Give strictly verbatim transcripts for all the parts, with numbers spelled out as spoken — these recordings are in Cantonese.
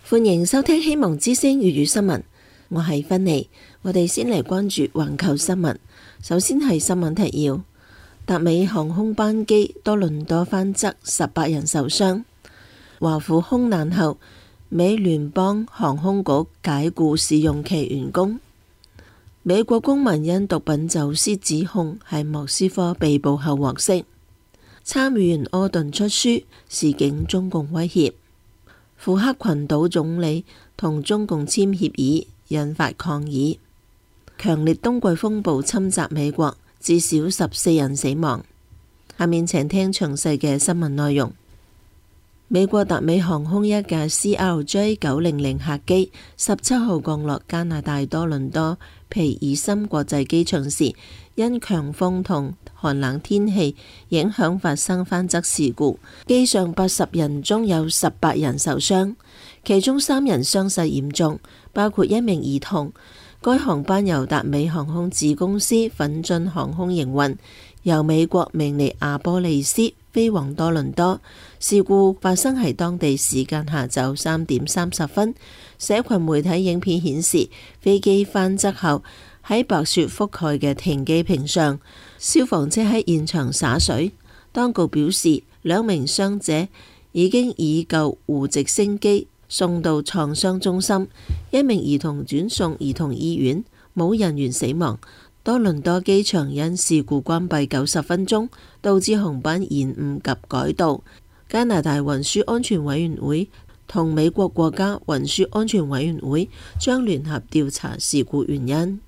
歡迎收聽希望之聲粵語新聞，我係芬妮。我哋先嚟關注環球新聞。首先係新聞提要：達美航空班機多倫多翻側，十八人受傷。華府空難後，美聯邦航空局解僱試用期員工。美國公民因毒品走私指控喺莫斯科被捕後獲釋。參議員柯頓出書示警中共威脅。庫克群島總理同中共簽協議，引發抗議。強烈冬季風暴侵襲美國，至少十四人死亡。下面請聽詳細嘅新聞內容。美國達美航空一架 C R J 九零零客機十七號降落加拿大多倫多皮爾森國際機場時，因強風同寒冷天氣影響發生翻側事故，機上八十人中有十八人受傷，其中三人傷勢嚴重，包括一名兒童。該航班由達美航空子公司奮進航空營運，由美國明尼阿波利斯飛往多倫多。事故發生喺當地時間下晝三點三十分。社群媒體影片顯示，飛機翻側後喺白雪覆蓋嘅停機坪上，消防車喺現場灑水。當局表示，兩名傷者已經以救護直升機送到創傷中心，一名兒童轉送兒童醫院，冇人員死亡。多倫多機場因事故關閉九十分鐘，導致航班延誤及改道。加拿大運輸安全委員會同美國國家運輸安全委員會將聯合調查事故原因。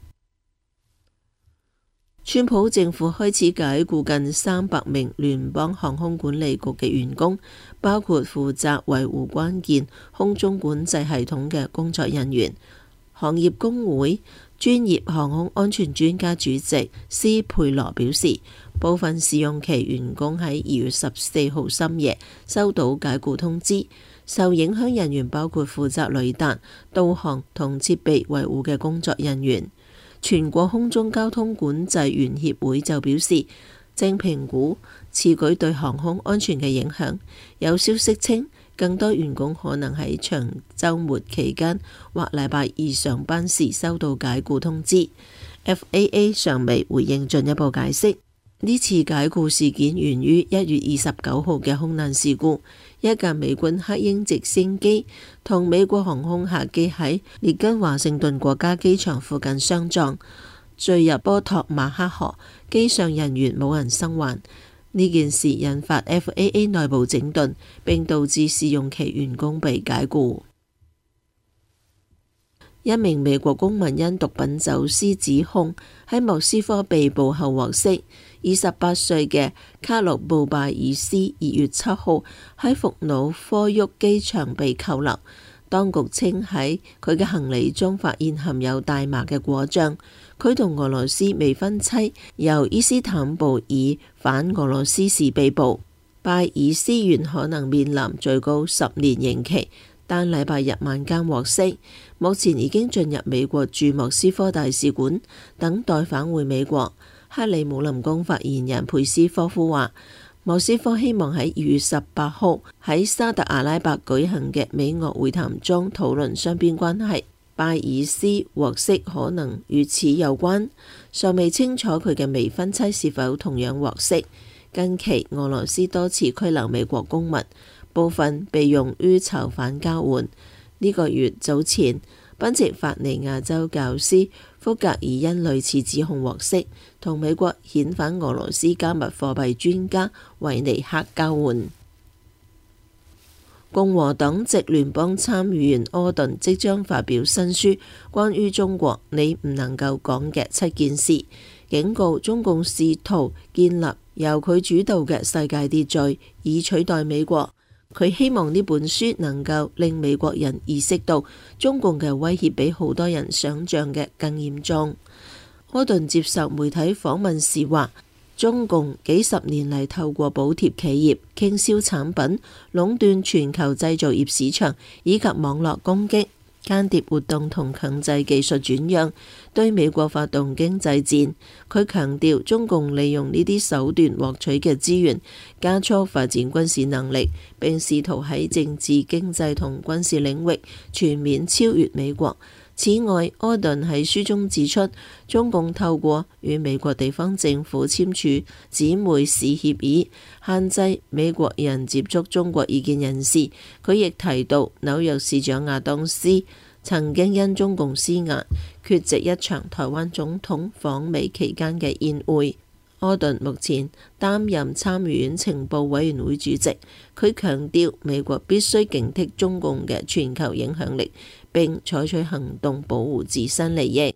川普政府開始解僱近三百名聯邦航空管理局嘅員工，包括負責維護關鍵空中管制系統嘅工作人員。行業工會專業航空安全專家主席斯佩羅表示，部分試用期員工喺二月十四號深夜收到解僱通知，受影響人員包括負責雷達、導航同設備維護嘅工作人員。全國空中交通管制員協會就表示，正評估此舉對航空安全嘅影響。有消息稱，更多員工可能喺長週末期間或禮拜二上班時收到解僱通知。F A A 尚未回應進一步解釋。呢次解僱事件源於一月二十九號嘅空難事故，一架美軍黑鷹直升機同美國航空客機喺列根華盛頓國家機場附近相撞，墜入波托馬克河，機上人員冇人生還。呢件事引發 F A A 內部整頓，並導致試用期員工被解僱。一名美國公民因毒品走私指控喺莫斯科被捕後獲釋。二十八歲嘅卡洛布拜爾斯二月七號喺伏努科沃機場被扣留，當局稱喺佢嘅行李中發現含有大麻嘅果醬。佢同俄羅斯未婚妻由伊斯坦布爾返俄羅斯時被捕。拜爾斯原可能面臨最高十年刑期，但禮拜日晚間獲釋，目前已經進入美國駐莫斯科大使館，等待返回美國。克里姆林宮發言人佩斯科夫話，莫斯科希望喺二月十八號喺沙特阿拉伯舉行嘅美俄會談中討論雙邊關係。拜爾斯獲釋可能與此有關，尚未清楚佢嘅未婚妻是否同樣獲釋。近期俄羅斯多次拘留美國公民，部分被用於囚犯交換。呢個月早前，賓夕法尼亞州教師福格爾因類似指控獲釋，同美國遣返俄羅斯加密貨幣專家維尼克交換。共和黨籍聯邦參議員柯頓即將發表新書，關於中國你唔能夠講嘅七件事，警告中共試圖建立由佢主導嘅世界秩序，以取代美國。佢希望呢本書能夠令美國人意識到中共嘅威脅比好多人想象嘅更嚴重。柯頓接受媒體訪問時話，中共幾十年嚟透過補貼企業、傾銷產品、壟斷全球製造業市場以及網絡攻擊， 間諜活動同強制技術轉讓，對美國發動經濟戰。佢強調中共利用呢啲手段獲取嘅資源，加速發展軍事能力，並試圖喺政治、經濟同軍事領域全面超越美國。此外，柯頓喺書中指出，中共透過與美國地方政府簽署姊妹市協議，限制美國人接觸中國異見人士。佢亦提到紐約市長亞當斯曾經因中共施壓，缺席一場台灣總統訪美期間嘅宴會。柯頓目前擔任參議院情報委員會主席，佢強調美國必須警惕中共嘅全球影響力，並採取行動保護自身利益。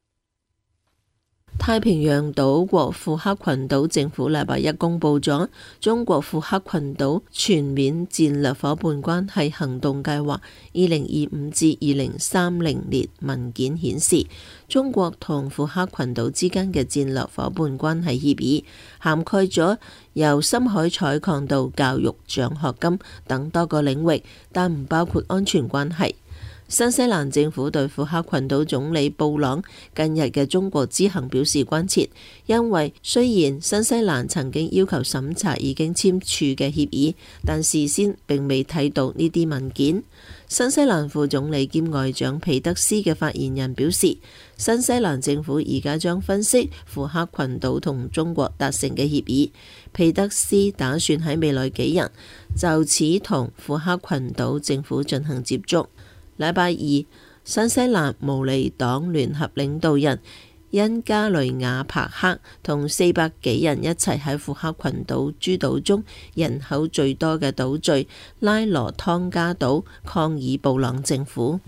太平洋島國庫克群島政府禮拜一公佈咗中國庫克群島全面戰略夥伴關係行動計劃二零二五至二零三零年文件顯示，中國同庫克群島之間嘅戰略夥伴關係協議涵蓋咗由深海採礦到教育、獎學金等多個領域，但唔包括安全關係。新西蘭政府對庫克群島總理布朗近日嘅中國之行表示關切，因為雖然新西蘭曾經要求審查已經簽署嘅協議，但事先並未睇到呢啲文件。新西蘭副總理兼外長皮德斯嘅發言人表示，新西蘭政府而家將分析庫克群島同中國達成嘅協議。皮德斯打算喺未來幾日就此同庫克群島政府進行接觸。禮拜二，新西蘭毛利黨聯合領導人恩加雷亞帕克同四百幾人一齊喺庫克群島諸島中人口最多嘅島嶼拉羅湯加島抗議布朗政府。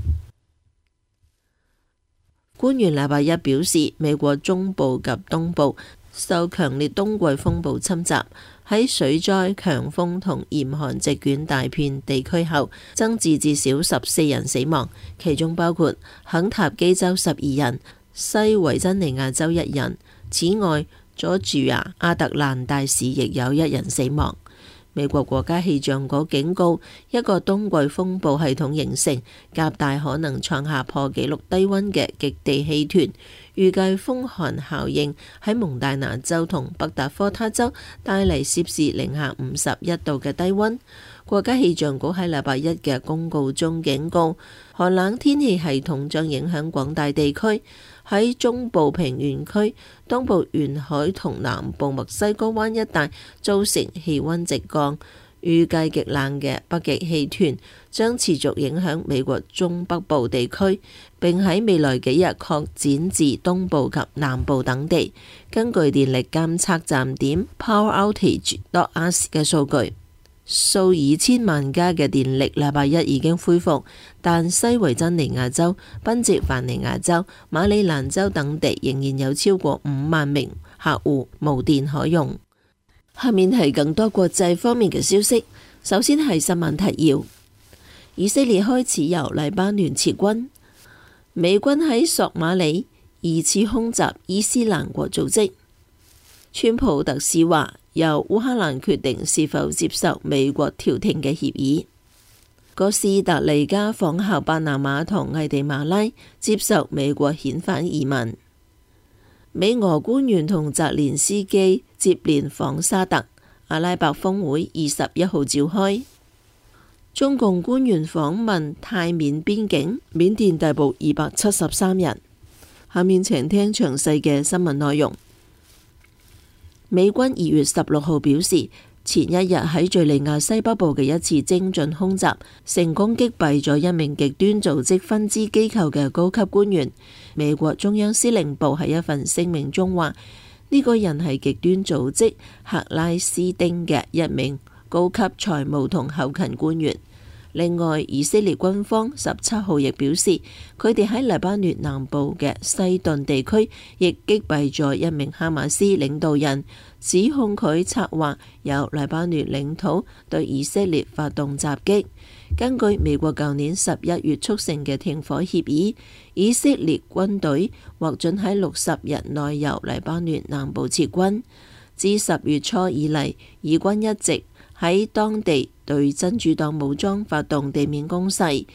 官員禮拜一表示，美國中部及東部受強烈冬季風暴侵襲，喺水災、強風同嚴寒席捲大片地區後，增至至少十四人死亡，其中包括肯塔基州十二人、西維珍尼亞州一人。此外，佐治亞亞特蘭大市亦有一人死亡。美國國家氣象局警告，一個冬季風暴系統形成，夾帶可能創下破紀錄低溫嘅極地氣團。預計風寒效應喺蒙大拿州同北達科他州帶嚟攝氏零下五十一度嘅低溫。國家氣象局喺禮拜一嘅公告中警告，寒冷天氣系統將影響廣大地區，喺中部平原區、東部沿海同南部墨西哥灣一帶造成氣溫直降。預計極冷嘅北極氣團將持續影響美國中北部地區，並喺未來幾日擴展至東部及南部等地。根據電力監測站點 PowerOutage dot us 嘅數據，數以千萬家嘅電力禮拜一已經恢復，但西維珍尼亞州、賓夕凡尼亞州、馬里蘭州等地仍然有超過五萬名客戶無電可用。下面係更多國際方面嘅消息。首先係新聞提要：以色列開始由黎巴嫩撤軍；美軍喺索馬里二次空襲伊斯蘭國組織；川普特使話由烏克蘭決定是否接受美國調停嘅協議；哥斯達黎加仿效巴拿馬同危地馬拉接受美國遣返移民；美俄官員同澤連斯基接連訪沙特；阿拉伯峰會二十一號召開；中共官員訪問泰緬邊境，緬甸逮捕二百七十三人。下面請聽詳細嘅新聞內容。美軍二月十六號表示，前一日喺敘利亞西北部嘅一次精準空襲，成功擊斃咗一名極端組織分支機構嘅高級官員。美國中央司令部喺一份聲明中話，呢個人係極端組織赫拉斯丁嘅一名高級財務同後勤官員。另外，以色列軍方十七號亦表示，佢哋喺黎巴嫩南部嘅西頓地區亦擊斃咗一名哈馬斯領導人，指控佢策劃由黎巴嫩領土對以色列發動襲擊。根據美國舊年十一月促成嘅停火協議，以色列軍隊獲准喺六十日內由黎巴嫩南部撤軍。自十月初以嚟，以軍一直喺當地對真主黨武裝發動地面攻勢。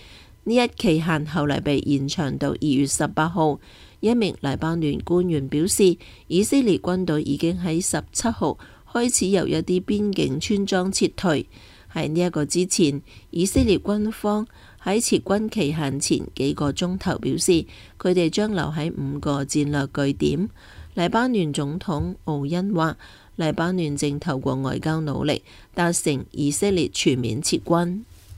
呢一期限後嚟被延長到二月十八號。一名黎巴嫩官員表示，以色列軍隊已經喺十七號開始由一啲邊境村莊撤退。喺呢一個之前，以色列軍方喺撤軍期限前幾個鐘頭表示，佢哋將留喺五個戰略據點。黎巴嫩總統奧恩話，黎巴嫩正透過外交努力達成以色列全面撤軍。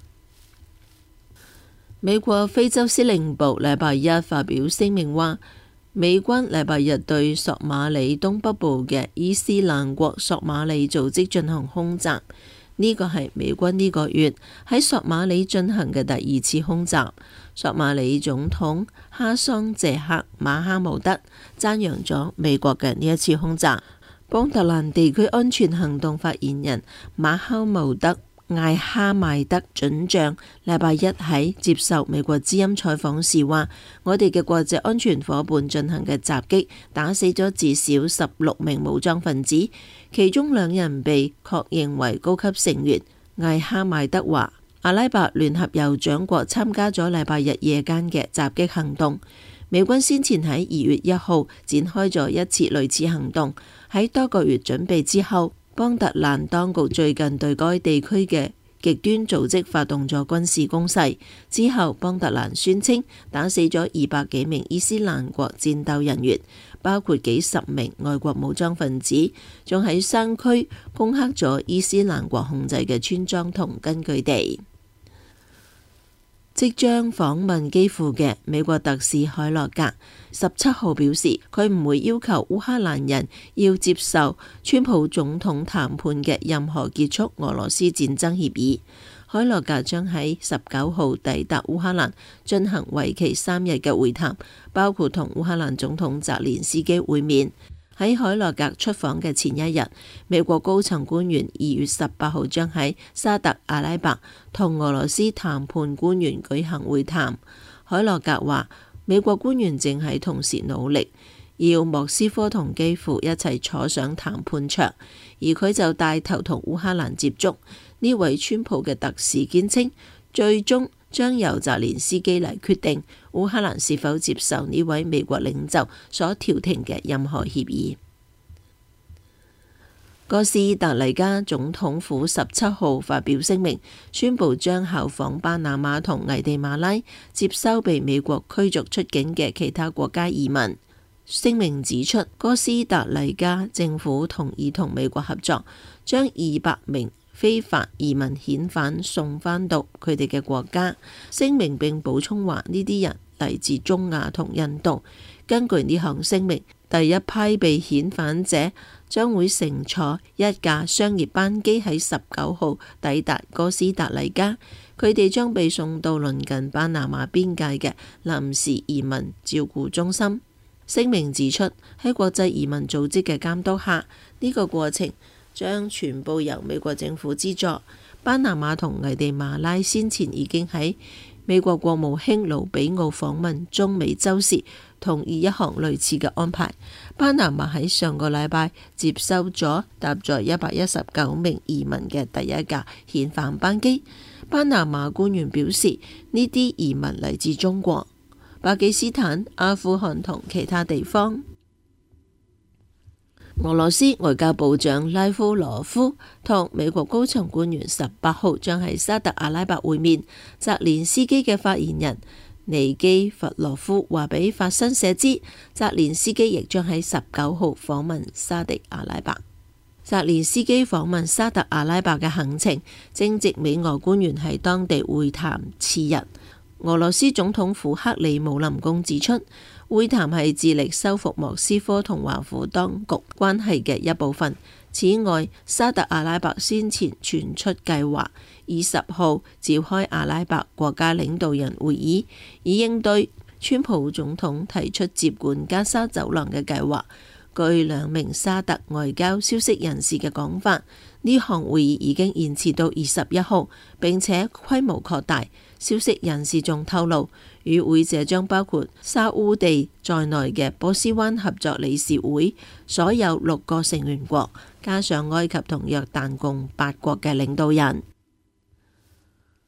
美國非洲司令部禮拜一發表聲明話，美軍禮拜日對索馬里東北部嘅伊斯蘭國索馬里組織進行空襲。呢個係美軍呢個月喺索馬里進行嘅第二次空襲。索馬里總統哈桑謝克馬哈姆德讚揚咗美國嘅呢一次空襲。邦特蘭地區安全行動發言人馬哈姆德艾哈邁德准將禮拜一喺接受美國之音採訪時話，我哋嘅國際安全夥伴進行嘅襲擊打死咗至少十六名武裝分子，其中兩人被確認為高級成員。艾哈邁德話，阿拉伯聯合酋長國參加咗禮拜日夜間嘅襲擊行動。美軍先前喺二月一號展開咗一次類似行動，喺多個月準備之後，邦特蘭當局最近對該地區嘅極端組織發動咗軍事攻勢，之後邦特蘭宣稱打死咗二百幾名伊斯蘭國戰鬥人員，包括幾十名外國武裝分子，仲喺山區攻克咗伊斯蘭國控制嘅村莊同根據地。即將訪問基輔嘅美國特使海洛格十七號表示，佢唔會要求烏克蘭人要接受川普總統談判嘅任何結束俄羅斯戰爭協議。海洛格將喺十九號抵達烏克蘭，進行為期三日嘅會談，包括同烏克蘭總統澤連斯基會面。喺海洛格出訪嘅前一日，美國高層官員二月十八號將喺沙特阿拉伯同俄羅斯談判官員舉行會談。海洛格話，美國官員正喺同時努力，要莫斯科同基輔一齊坐上談判桌，而佢就帶頭同烏克蘭接觸。呢位川普嘅特使堅稱，最終將由澤連斯基嚟決定烏克蘭是否接受呢位美國領袖所調停嘅任何協議。哥斯達黎加總統府十七號發表聲明，宣布將效仿巴拿馬同危地馬拉接收被美國驅逐出境嘅其他國家移民。聲明指出，哥斯達黎加政府同意同美國合作，將二百名非法移民遣返送返到佢哋嘅國家。聲明並補充話，呢啲人嚟自中亞同印度。根據呢項聲明，第一批被遣返者將會乘坐一架商業班機喺十九號抵達哥斯達黎加，佢哋將被送到鄰近巴拿馬邊界嘅臨時移民照顧中心。聲明指出，喺國際移民組織嘅監督下，呢個過程將全部由美國政府資助。巴拿馬同危地馬拉先前已經喺美國國務卿盧比奧訪問中美洲時同意一項類似嘅安排。巴拿馬喺上個禮拜接收咗搭載一百一十九名移民嘅第一架遣返班機。巴拿馬官員表示，呢啲移民嚟自中國、巴基斯坦、阿富汗同其他地方。俄羅斯外交部長拉夫羅夫同美國高層官員十八號將喺沙特阿拉伯會面。澤連斯基嘅發言人尼基弗羅夫話俾法新社知，澤連斯基亦將喺十九號訪問沙特阿拉伯。澤連斯基訪問沙特阿拉伯嘅行程正值美俄官員喺當地會談次日。俄羅斯總統府克里姆林宮指出，會談係致力修復莫斯科同華府當局關係嘅一部分。此外，沙特阿拉伯先前傳出計劃，二十號召開阿拉伯國家領導人會議，以應對川普總統提出接管加沙走廊嘅計劃。據兩名沙特外交消息人士嘅講法，呢項會議已經延遲到二十一號，並且規模擴大。消息人士仲透露，與會者將包括沙烏地在內嘅波斯灣合作理事會所有六個成員國，加上埃及同約旦共八國嘅領導人。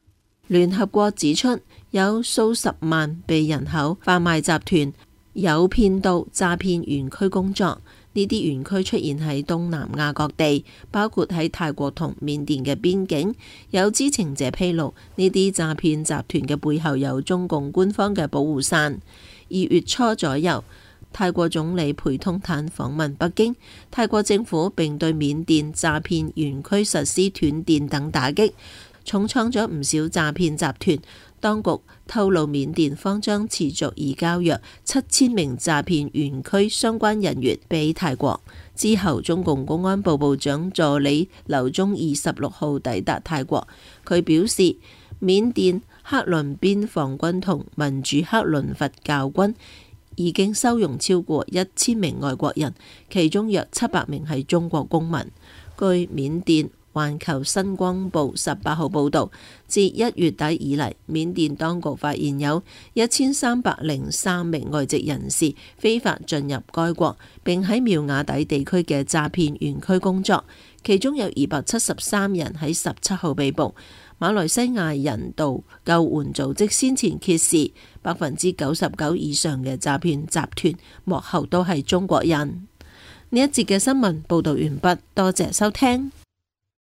聯合國指出，有數十萬被人口販賣集團誘騙到詐騙園區工作。呢啲園區出現喺東南亞各地，包括喺泰國同緬甸嘅邊境。有知情者披露，呢啲詐騙集團嘅背後有中共官方嘅保護傘。二月初左右，泰國總理裴通坦訪問北京，泰國政府並對緬甸詐騙園區實施斷電等打擊，重創咗唔少詐騙集團。當局透露，緬甸方將持續移交約七千名詐騙園區相關人員俾泰國。之後，中共公安部部長助理劉宗二十六號抵達泰國，佢表示，緬甸克倫邊防軍同民主克倫佛教軍已經收容超過一千名外國人，其中約七百名係中國公民。據緬甸環球新光報十八號報導，自一月底以嚟，緬甸當局發現有一千三百零三名外籍人士非法進入該國，並喺苗瓦底地區嘅詐騙園區工作，其中有二百七十三人喺十七號被捕。馬來西亞人道救援組織先前揭示，百分之九十九以上嘅詐騙集團幕後都係中國人。呢一節嘅新聞報導完畢，多謝收聽。